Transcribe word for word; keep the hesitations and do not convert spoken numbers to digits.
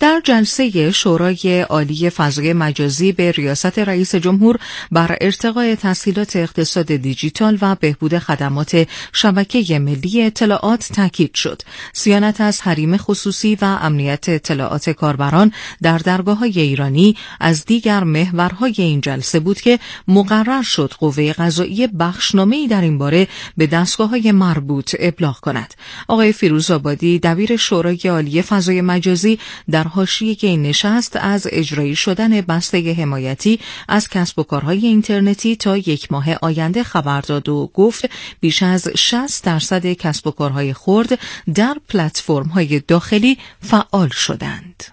در جلسه شورای عالی فضای مجازی به ریاست رئیس جمهور بر ارتقاء تسهیلات اقتصاد دیجیتال و بهبود خدمات شبکه ملی اطلاعات تاکید شد. صیانت از حریم خصوصی و امنیت اطلاعات کاربران در درگاه‌های ایرانی از دیگر محورهای این جلسه بود که مقرر شد قوه قضاییه بخشنامه‌ای در این باره به دستگاه‌های مربوط ابلاغ کند. آقای فیروزآبادی دبیر شورای عالی فضای مجازی در حاشیه این نشست از اجرایی شدن بسته حمایتی از کسب و کارهای اینترنتی تا یک ماه آینده خبر داد و گفت بیش از شصت درصد کسب و کارهای خرد در پلتفرم‌های داخلی فعال شدند.